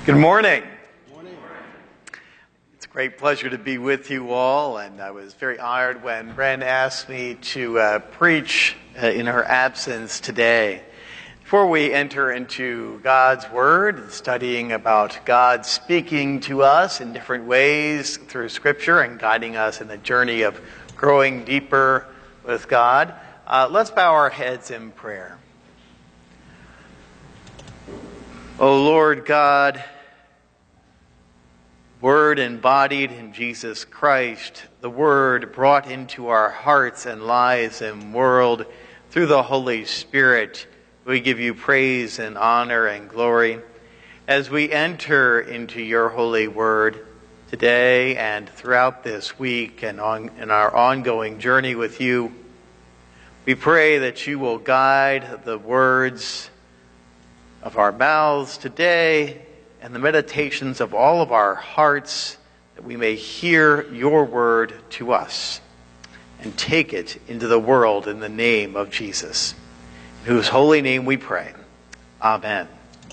Good morning. It's a great pleasure to be with you all, and I was very honored when Bren asked me to preach in her absence today. Before we enter into God's Word, studying about God speaking to us in different ways through Scripture and guiding us in the journey of growing deeper with God, let's bow our heads in prayer. O Lord God, Word embodied in Jesus Christ, the Word brought into our hearts and lives and world through the Holy Spirit, we give you praise and honor and glory. As we enter into your holy Word today and throughout this week and in our ongoing journey with you, we pray that you will guide the words of our mouths today and the meditations of all of our hearts, that we may hear your word to us and take it into the world in the name of Jesus, in whose holy name we pray. Amen.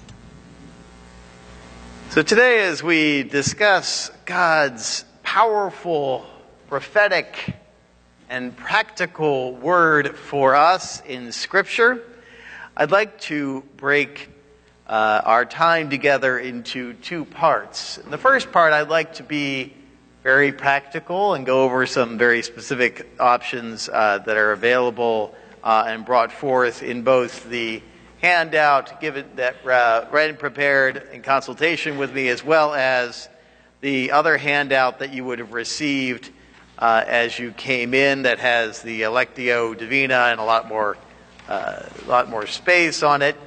So today, as we discuss God's powerful, prophetic, and practical word for us in Scripture, I'd like to break our time together into two parts. In the first part, I'd like to be very practical and go over some very specific options that are available and brought forth in both the handout given that Ren prepared in consultation with me, as well as the other handout that you would have received as you came in, that has the Lectio Divina and a lot more space on it.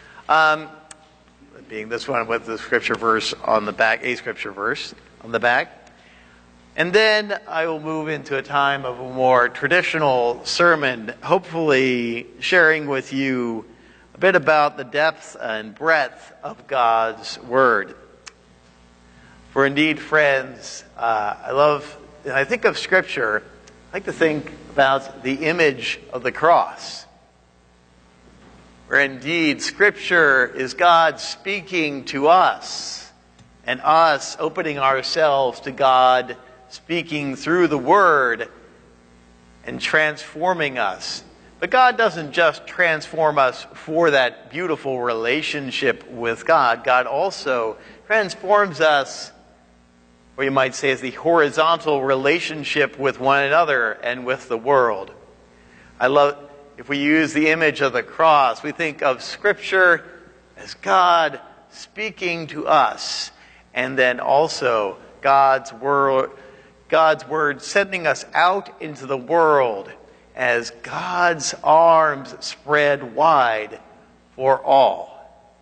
Being this one with the scripture verse on the back, a scripture verse on the back. And then I will move into a time of a more traditional sermon, hopefully sharing with you a bit about the depth and breadth of God's Word. For indeed, friends, when I think of Scripture, I like to think about the image of the cross, where indeed Scripture is God speaking to us and us opening ourselves to God speaking through the Word and transforming us. But God doesn't just transform us for that beautiful relationship with God. God also transforms us, or you might say, as the horizontal relationship with one another and with the world. If we use the image of the cross, we think of Scripture as God speaking to us, and then also God's word sending us out into the world as God's arms spread wide for all.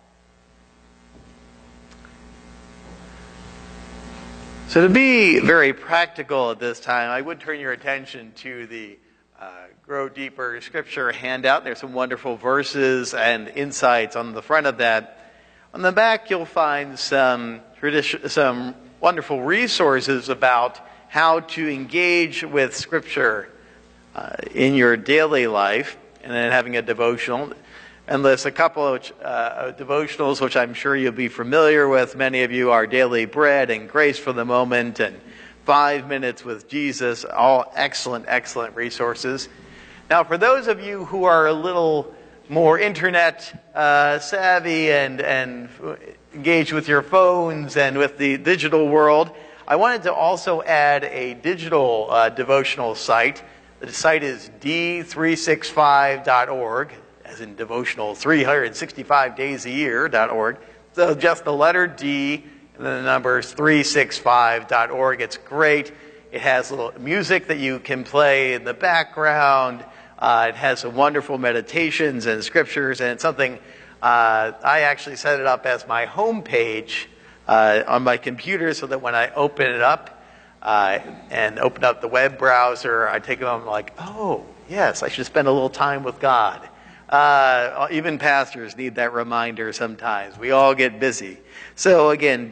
So to be very practical at this time, I would turn your attention to the Grow Deeper Scripture handout. There's some wonderful verses and insights on the front of that. On the back, you'll find some wonderful resources about how to engage with Scripture in your daily life, and then having a devotional. And there's a couple of devotionals which I'm sure you'll be familiar with. Many of you are Daily Bread and Grace for the Moment and 5 Minutes with Jesus, all excellent, excellent resources. Now, for those of you who are a little more internet savvy and engaged with your phones and with the digital world, I wanted to also add a digital devotional site. The site is d365.org, as in devotional 365 days a year.org. So just the letter D and then the numbers 365.org. It's great. It has little music that you can play in the background. It has some wonderful meditations and scriptures, and it's something I actually set it up as my home page on my computer, so that when I open it up and open up the web browser, I take it on, I'm like, oh, yes, I should spend a little time with God. Even pastors need that reminder sometimes. We all get busy. So again,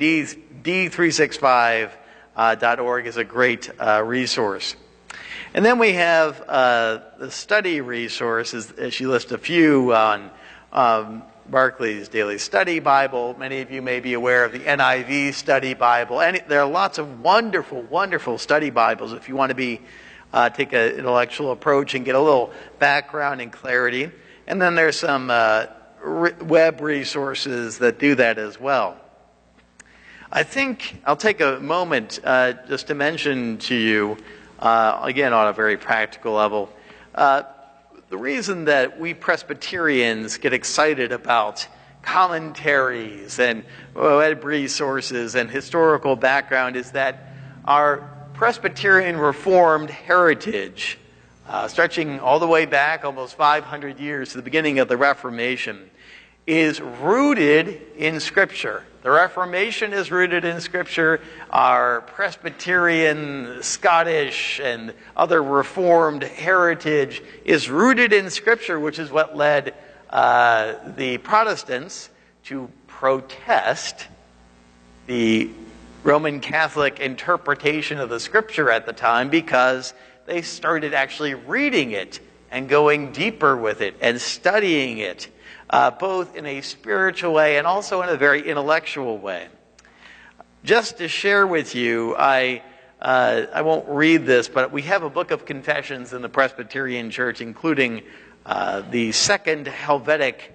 d365.org is a great resource. And then we have the study resources. She lists a few on Barclay's Daily Study Bible. Many of you may be aware of the NIV Study Bible. And there are lots of wonderful, wonderful study Bibles if you want to take an intellectual approach and get a little background and clarity. And then there's some web resources that do that as well. I think I'll take a moment just to mention to you, again on a very practical level, the reason that we Presbyterians get excited about commentaries and web resources and historical background is that our Presbyterian Reformed heritage, stretching all the way back almost 500 years to the beginning of the Reformation, is rooted in Scripture. The Reformation is rooted in Scripture. Our Presbyterian, Scottish, and other Reformed heritage is rooted in Scripture, which is what led the Protestants to protest the Roman Catholic interpretation of the Scripture at the time, because they started actually reading it and going deeper with it and studying it, both in a spiritual way and also in a very intellectual way. Just to share with you, I won't read this, but we have a book of confessions in the Presbyterian Church, including the Second Helvetic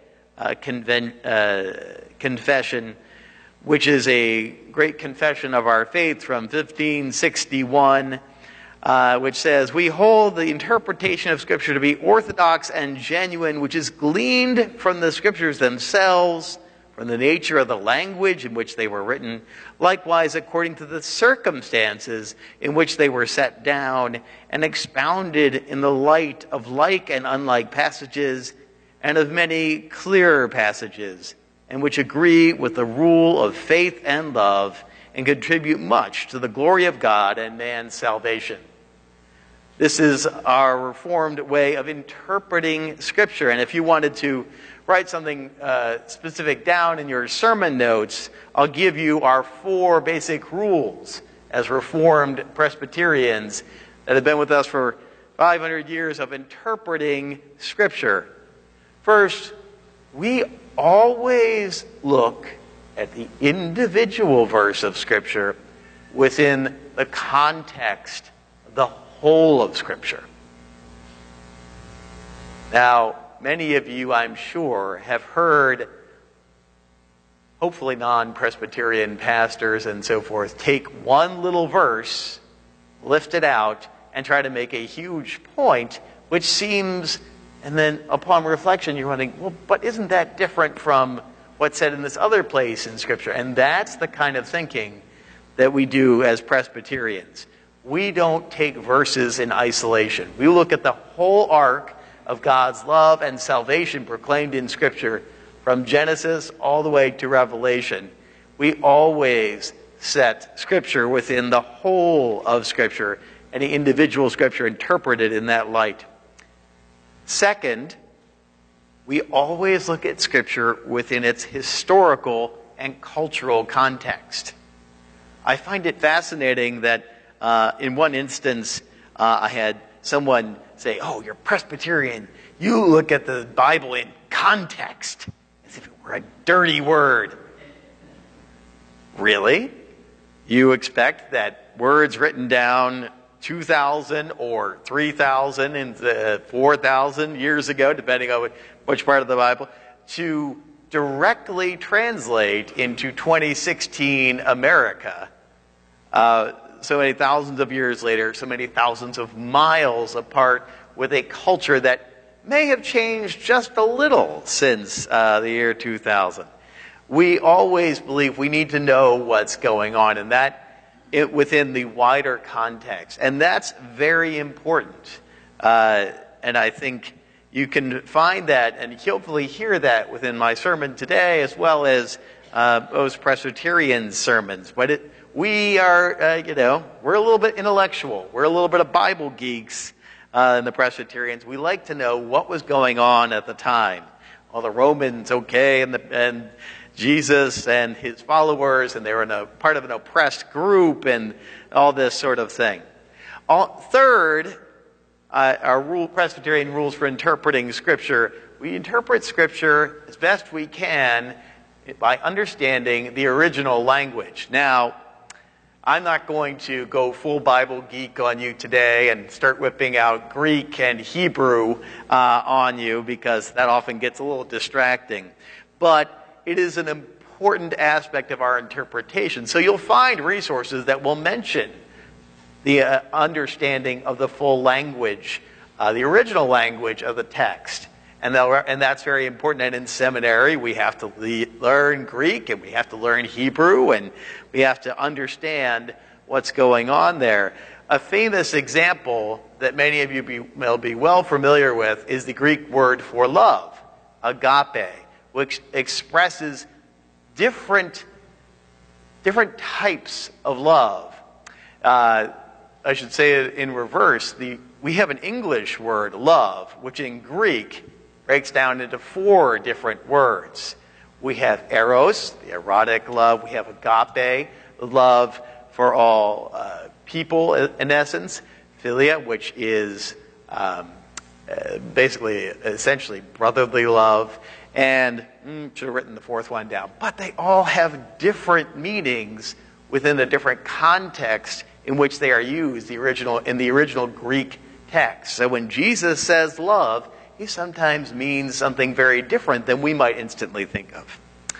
Confession, which is a great confession of our faith from 1561, which says, "We hold the interpretation of Scripture to be orthodox and genuine, which is gleaned from the Scriptures themselves, from the nature of the language in which they were written, likewise according to the circumstances in which they were set down, and expounded in the light of like and unlike passages, and of many clearer passages, and which agree with the rule of faith and love, and contribute much to the glory of God and man's salvation." This is our Reformed way of interpreting Scripture. And if you wanted to write something specific down in your sermon notes, I'll give you our 4 basic rules as Reformed Presbyterians that have been with us for 500 years of interpreting Scripture. First, we always look at the individual verse of Scripture within the context of the whole of Scripture. Now, many of you, I'm sure, have heard, hopefully non-Presbyterian pastors and so forth, take one little verse, lift it out, and try to make a huge point, which seems, and then upon reflection, you're wondering, well, but isn't that different from what's said in this other place in Scripture? And that's the kind of thinking that we do as Presbyterians. We don't take verses in isolation. We look at the whole arc of God's love and salvation proclaimed in Scripture from Genesis all the way to Revelation. We always set Scripture within the whole of Scripture, any individual Scripture interpreted in that light. Second, we always look at Scripture within its historical and cultural context. I find it fascinating that in one instance, I had someone say, "Oh, you're Presbyterian. You look at the Bible in context," as if it were a dirty word. Really? You expect that words written down 2,000 or 3,000 and 4,000 years ago, depending on which part of the Bible, to directly translate into 2016 America? So many thousands of years later, so many thousands of miles apart, with a culture that may have changed just a little since the year 2000. We always believe we need to know what's going on, and within the wider context. And that's very important. And I think you can find that and hopefully hear that within my sermon today, as well as most Presbyterian sermons. But we are, we're a little bit intellectual. We're a little bit of Bible geeks in the Presbyterians. We like to know what was going on at the time. Well, the Romans, okay, and Jesus and his followers, and they were part of an oppressed group and all this sort of thing. Third, our Presbyterian rules for interpreting Scripture. We interpret Scripture as best we can by understanding the original language. Now, I'm not going to go full Bible geek on you today and start whipping out Greek and Hebrew on you, because that often gets a little distracting. But it is an important aspect of our interpretation. So you'll find resources that will mention the understanding of the full language, the original language of the text. And that's very important. And in seminary, we have to learn Greek, and we have to learn Hebrew, and we have to understand what's going on there. A famous example that many of you will be well familiar with is the Greek word for love, agape, which expresses different types of love. I should say it in reverse. We have an English word, love, which in Greek breaks down into 4 different words. We have eros, the erotic love. We have agape, love for all people, in essence. Philia, which is essentially brotherly love. And should have written the 4th one down. But they all have different meanings within the different context in which they are used in the original Greek text. So when Jesus says love, he sometimes means something very different than we might instantly think of.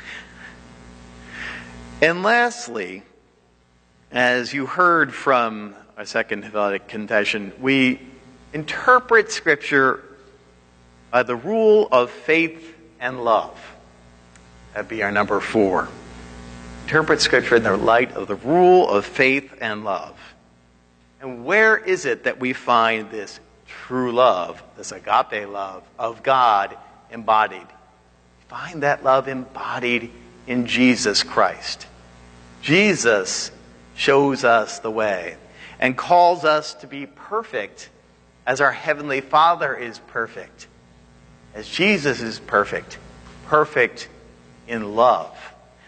And lastly, as you heard from our Second Helvetic Confession, we interpret Scripture by the rule of faith and love. That'd be our number 4. Interpret Scripture in the light of the rule of faith and love. And where is it that we find this true love, this agape love of God embodied? We find that love embodied in Jesus Christ. Jesus shows us the way and calls us to be perfect as our Heavenly Father is perfect, as Jesus is perfect in love.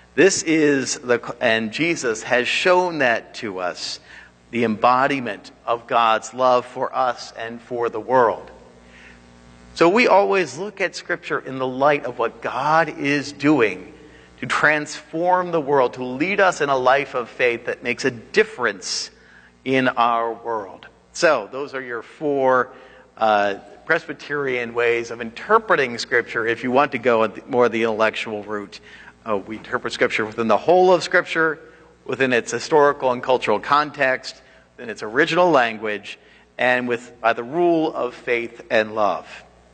And Jesus has shown that to us, the embodiment of God's love for us and for the world. So we always look at Scripture in the light of what God is doing to transform the world, to lead us in a life of faith that makes a difference in our world. So those are your 4 Presbyterian ways of interpreting Scripture if you want to go more the intellectual route. We interpret Scripture within the whole of Scripture, within its historical and cultural context, within its original language, and by the rule of faith and love.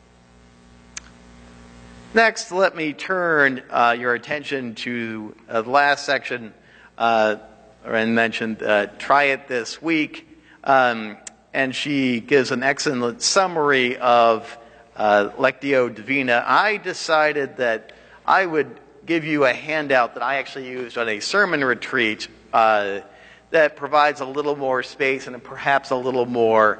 Next, let me turn your attention to the last section. Ren mentioned Try It This Week, and she gives an excellent summary of Lectio Divina. I decided that I would give you a handout that I actually used on a sermon retreat that provides a little more space and perhaps a little more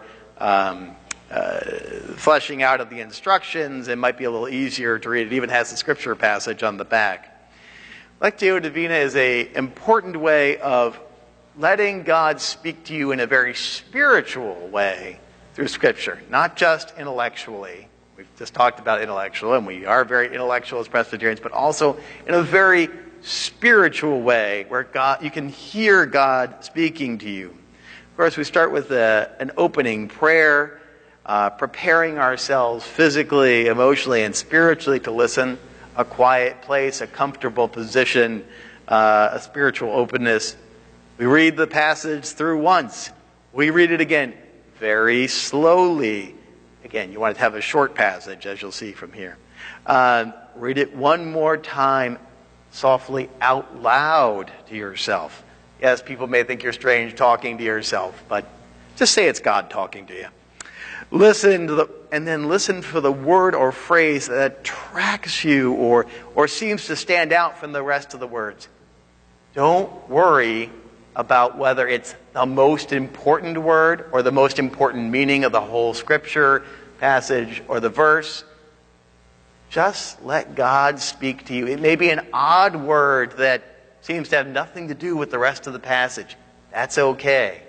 fleshing out of the instructions. It might be a little easier to read. It even has the scripture passage on the back. Lectio Divina is an important way of letting God speak to you in a very spiritual way through Scripture, not just intellectually. We've just talked about intellectual, and we are very intellectual as Presbyterians, but also in a very spiritual way where you can hear God speaking to you. Of course, we start with an opening prayer, preparing ourselves physically, emotionally, and spiritually to listen, a quiet place, a comfortable position, a spiritual openness. We read the passage through once. We read it again very slowly. Again, you want to have a short passage, as you'll see from here. Read it one more time, softly out loud to yourself. Yes, people may think you're strange talking to yourself, but just say it's God talking to you. And then listen for the word or phrase that attracts you or seems to stand out from the rest of the words. Don't worry about whether it's the most important word or the most important meaning of the whole scripture passage or the verse. Just let God speak to you. It may be an odd word that seems to have nothing to do with the rest of the passage. That's okay.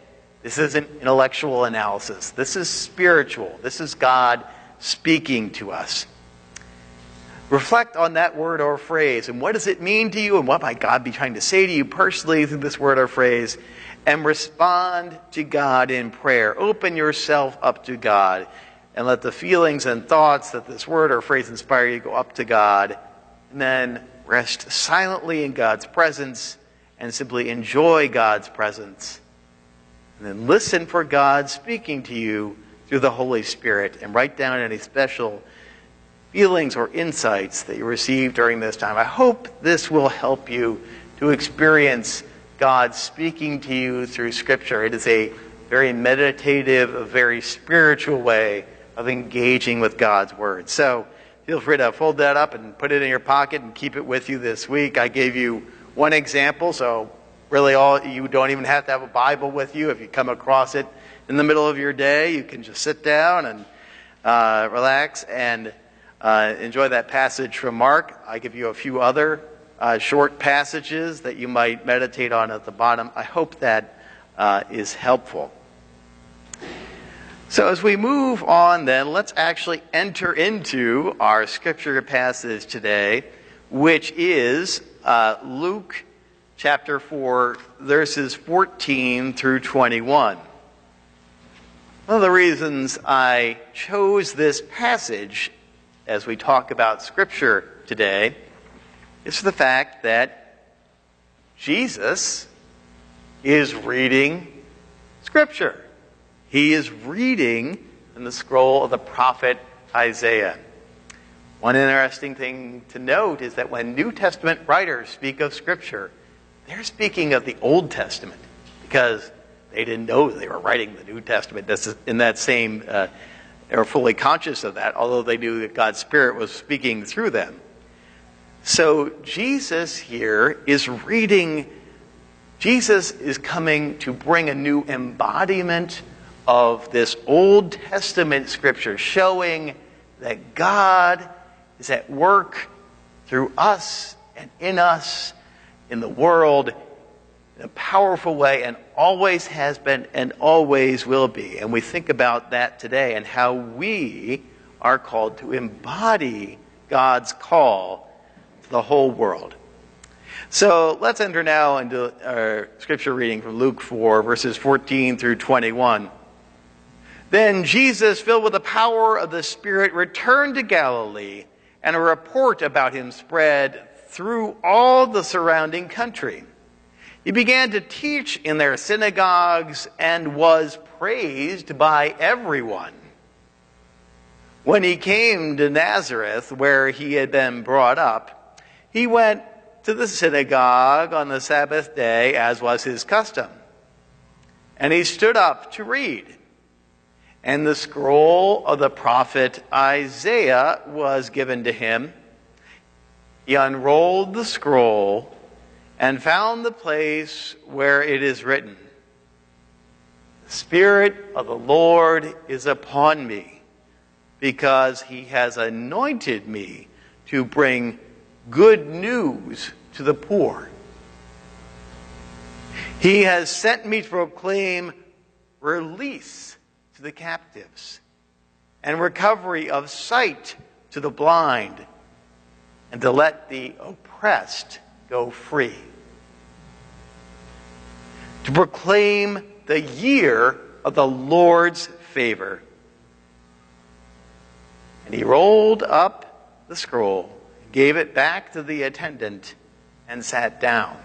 This isn't intellectual analysis. This is spiritual. This is God speaking to us. Reflect on that word or phrase, and what does it mean to you, and what might God be trying to say to you personally through this word or phrase, and respond to God in prayer. Open yourself up to God, and let the feelings and thoughts that this word or phrase inspire you go up to God, and then rest silently in God's presence, and simply enjoy God's presence. And then listen for God speaking to you through the Holy Spirit, and write down any special feelings or insights that you receive during this time. I hope this will help you to experience God speaking to you through Scripture. It is a very meditative, a very spiritual way of engaging with God's Word. So feel free to fold that up and put it in your pocket and keep it with you this week. I gave you one example, so really you don't even have to have a Bible with you. If you come across it in the middle of your day, you can just sit down and relax and enjoy that passage from Mark. I give you a few other short passages that you might meditate on at the bottom. I hope that is helpful. So as we move on then, let's actually enter into our scripture passage today, which is Luke chapter 4, verses 14 through 21. One of the reasons I chose this passage as we talk about Scripture today is the fact that Jesus is reading Scripture. He is reading in the scroll of the prophet Isaiah. One interesting thing to note is that when New Testament writers speak of Scripture, they're speaking of the Old Testament because they didn't know they were writing the New Testament in that same they were fully conscious of that, although they knew that God's Spirit was speaking through them. So Jesus here is reading, Jesus is coming to bring a new embodiment of this Old Testament Scripture, showing that God is at work through us and in us, in the world, in a powerful way, and always has been and always will be. And we think about that today and how we are called to embody God's call to the whole world. So let's enter now into our scripture reading from Luke 4, verses 14 through 21. Then Jesus, filled with the power of the Spirit, returned to Galilee, and a report about him spread through all the surrounding country. He began to teach in their synagogues and was praised by everyone. When he came to Nazareth, where he had been brought up, he went to the synagogue on the Sabbath day, as was his custom. And he stood up to read. And the scroll of the prophet Isaiah was given to him. He unrolled the scroll and found the place where it is written, "The Spirit of the Lord is upon me, because he has anointed me to bring good news to the poor. He has sent me to proclaim release to the captives and recovery of sight to the blind, and to let the oppressed go free. To proclaim the year of the Lord's favor." And he rolled up the scroll, gave it back to the attendant, and sat down.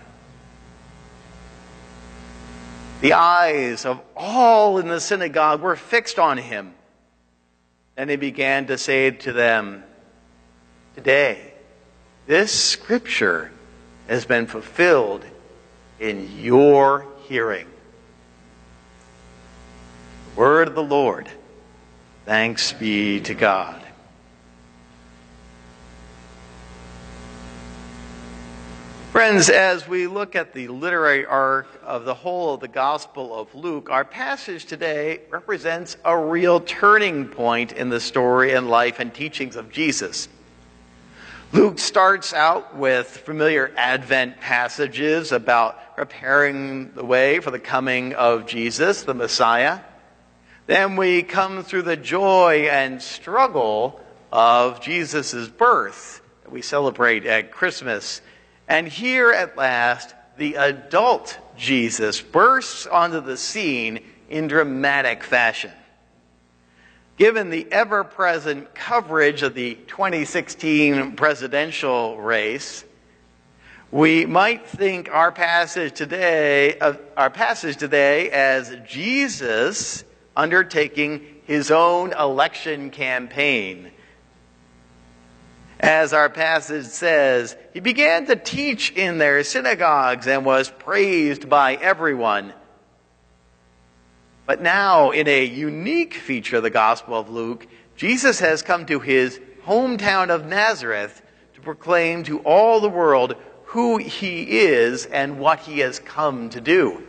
The eyes of all in the synagogue were fixed on him. And he began to say to them, "Today, this scripture has been fulfilled in your hearing." The word of the Lord. Thanks be to God. Friends, as we look at the literary arc of the whole of the Gospel of Luke, our passage today represents a real turning point in the story and life and teachings of Jesus. Luke starts out with familiar Advent passages about preparing the way for the coming of Jesus, the Messiah. Then we come through the joy and struggle of Jesus' birth that we celebrate at Christmas. And here at last, the adult Jesus bursts onto the scene in dramatic fashion. Given the ever-present coverage of the 2016 presidential race, we might think our passage today as Jesus undertaking his own election campaign. As our passage says, he began to teach in their synagogues and was praised by everyone. But now, in a unique feature of the Gospel of Luke, Jesus has come to his hometown of Nazareth to proclaim to all the world who he is and what he has come to do.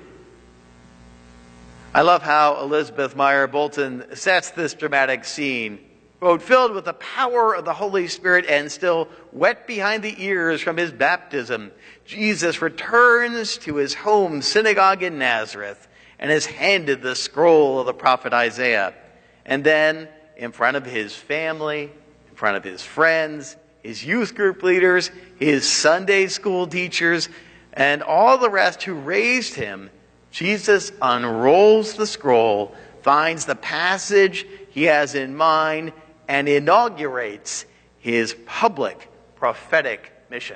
I love how Elizabeth Meyer Bolton sets this dramatic scene. Quote, filled with the power of the Holy Spirit and still wet behind the ears from his baptism, Jesus returns to his home synagogue in Nazareth and is handed the scroll of the prophet Isaiah. And then, in front of his family, in front of his friends, his youth group leaders, his Sunday school teachers, and all the rest who raised him, Jesus unrolls the scroll, finds the passage he has in mind, and inaugurates his public prophetic mission.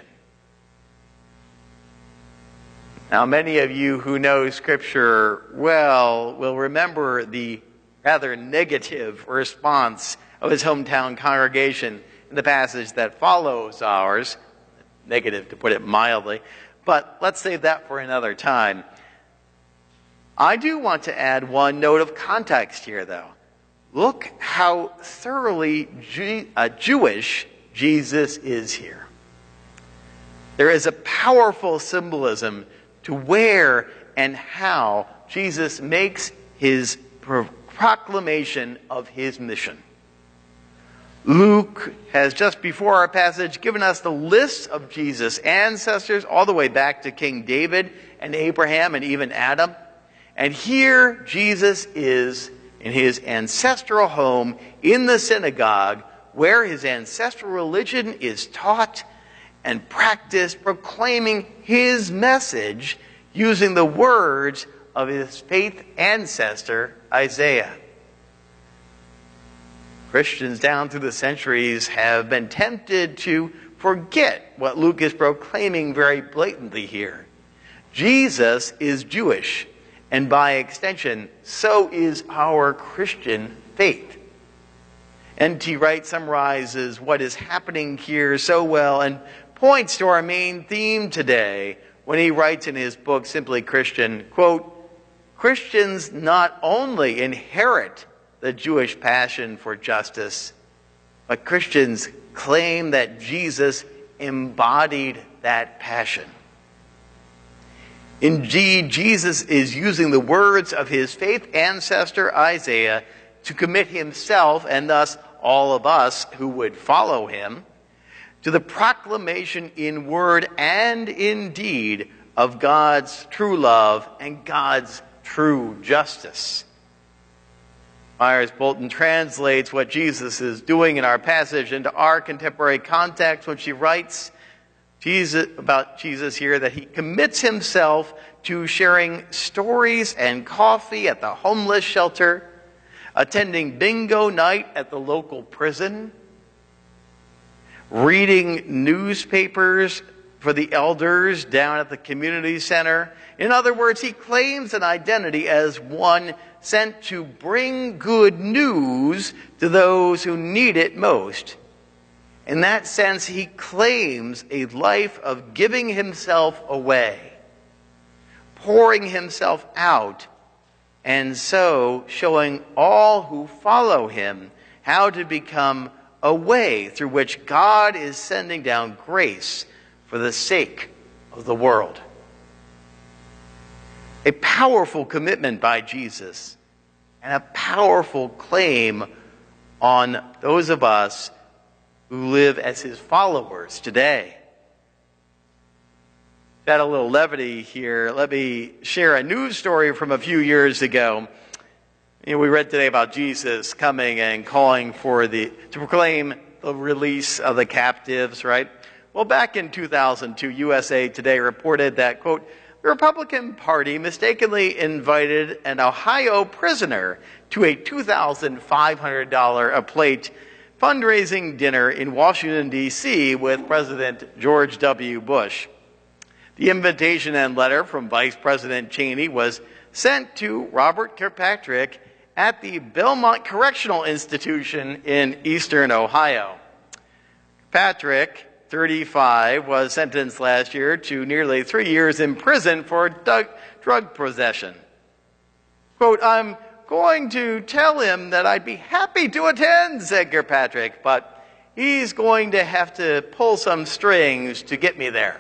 Now, many of you who know Scripture well will remember the rather negative response of his hometown congregation in the passage that follows ours. Negative, to put it mildly. But let's save that for another time. I do want to add one note of context here, though. Look how thoroughly Jewish Jesus is here. There is a powerful symbolism to where and how Jesus makes his proclamation of his mission. Luke has, just before our passage, given us the list of Jesus' ancestors all the way back to King David and Abraham and even Adam. And here Jesus is in his ancestral home in the synagogue where his ancestral religion is taught and practiced, proclaiming his message using the words of his faith ancestor, Isaiah. Christians down through the centuries have been tempted to forget what Luke is proclaiming very blatantly here. Jesus is Jewish, and by extension, so is our Christian faith. N.T. Wright summarizes what is happening here so well and points to our main theme today when he writes in his book, Simply Christian, quote, Christians not only inherit the Jewish passion for justice, but Christians claim that Jesus embodied that passion. Indeed, Jesus is using the words of his faith ancestor Isaiah to commit himself, and thus all of us who would follow him, to the proclamation in word and in deed of God's true love and God's true justice. Myers Bolton translates what Jesus is doing in our passage into our contemporary context when she writes about Jesus here that he commits himself to sharing stories and coffee at the homeless shelter, attending bingo night at the local prison, reading newspapers for the elders down at the community center. In other words, he claims an identity as one sent to bring good news to those who need it most. In that sense, he claims a life of giving himself away, pouring himself out, and so showing all who follow him how to become a way through which God is sending down grace for the sake of the world. A powerful commitment by Jesus and a powerful claim on those of us who live as his followers today. Got a little levity here. Let me share a news story from a few years ago. We read today about Jesus coming and calling to proclaim the release of the captives, right? Well, back in 2002, USA Today reported that, quote, the Republican Party mistakenly invited an Ohio prisoner to a $2,500 a plate fundraising dinner in Washington, D.C. with President George W. Bush. The invitation and letter from Vice President Cheney was sent to Robert Kirkpatrick at the Belmont Correctional Institution in eastern Ohio. Patrick, 35, was sentenced last year to nearly 3 years in prison for drug possession. Quote, I'm going to tell him that I'd be happy to attend, said Kirkpatrick, but he's going to have to pull some strings to get me there.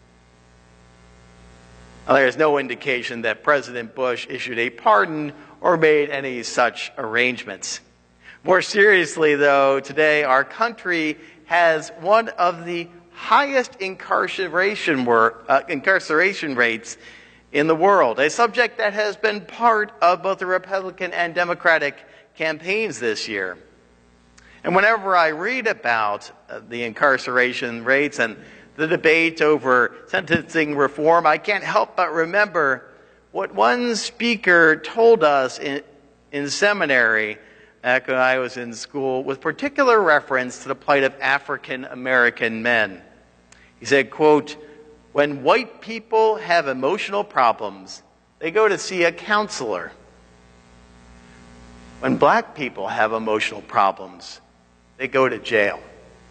Now, there's no indication that President Bush issued a pardon or made any such arrangements. More seriously, though, today our country has one of the highest incarceration rates in the world, a subject that has been part of both the Republican and Democratic campaigns this year. And whenever I read about the incarceration rates and the debate over sentencing reform, I can't help but remember what one speaker told us in seminary back when I was in school with particular reference to the plight of African American men. He said, quote, when white people have emotional problems, they go to see a counselor. When black people have emotional problems, they go to jail.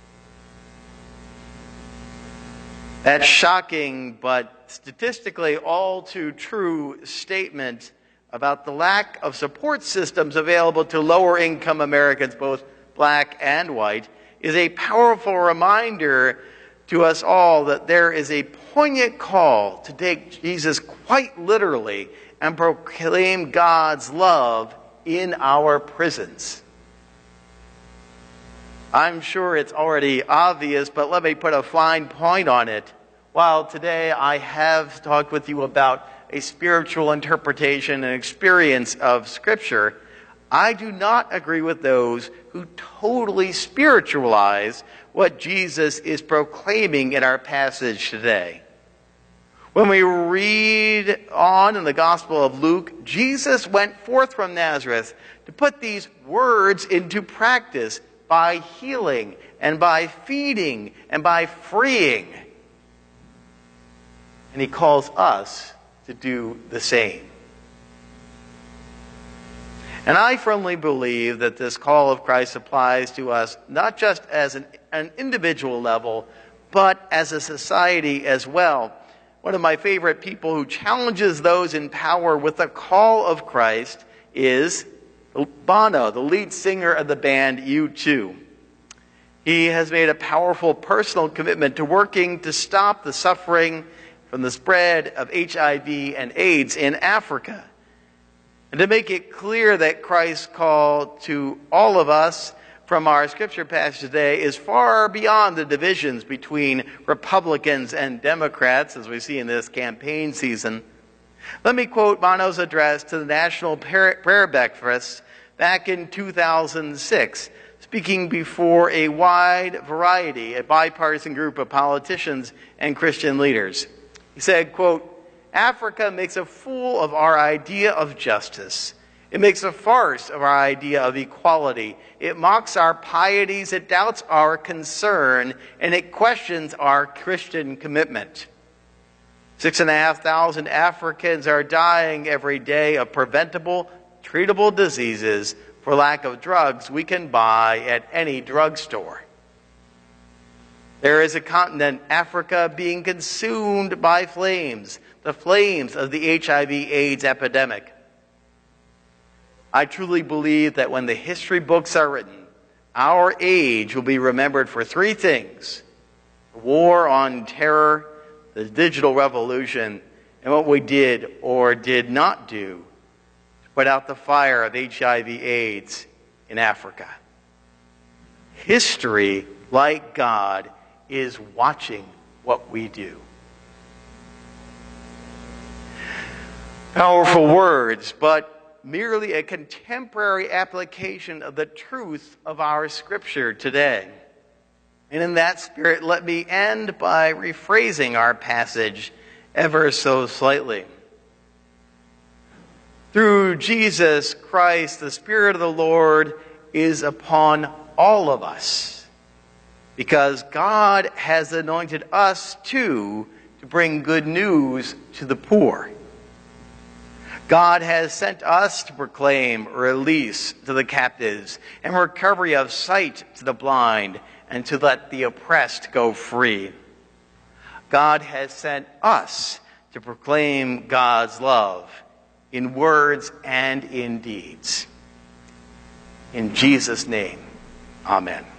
That shocking but statistically all too true statement about the lack of support systems available to lower income Americans, both black and white, is a powerful reminder to us all that there is a poignant call to take Jesus quite literally and proclaim God's love in our prisons. I'm sure it's already obvious, but let me put a fine point on it. While today I have talked with you about a spiritual interpretation and experience of Scripture, I do not agree with those who totally spiritualize what Jesus is proclaiming in our passage today. When we read on in the Gospel of Luke, Jesus went forth from Nazareth to put these words into practice by healing and by feeding and by freeing. And he calls us to do the same. And I firmly believe that this call of Christ applies to us not just as an individual level, but as a society as well. One of my favorite people who challenges those in power with the call of Christ is Bono, the lead singer of the band U2. He has made a powerful personal commitment to working to stop the suffering from the spread of HIV and AIDS in Africa. And to make it clear that Christ's call to all of us from our scripture passage today is far beyond the divisions between Republicans and Democrats, as we see in this campaign season, let me quote Bono's address to the National Prayer Breakfast back in 2006, speaking before a wide variety, a bipartisan group of politicians and Christian leaders. He said, quote, Africa makes a fool of our idea of justice. It makes a farce of our idea of equality. It mocks our pieties, it doubts our concern, and it questions our Christian commitment. 6,500 Africans are dying every day of preventable, treatable diseases for lack of drugs we can buy at any drugstore. There is a continent, Africa, being consumed by flames, the flames of the HIV/AIDS epidemic. I truly believe that when the history books are written, our age will be remembered for three things: the war on terror, the digital revolution, and what we did or did not do to put out the fire of HIV/AIDS in Africa. History, like God, is watching what we do. Powerful words, but merely a contemporary application of the truth of our Scripture today. And in that spirit, let me end by rephrasing our passage ever so slightly. Through Jesus Christ, the Spirit of the Lord is upon all of us, because God has anointed us too to bring good news to the poor. God has sent us to proclaim release to the captives and recovery of sight to the blind, and to let the oppressed go free. God has sent us to proclaim God's love in words and in deeds. In Jesus' name, amen.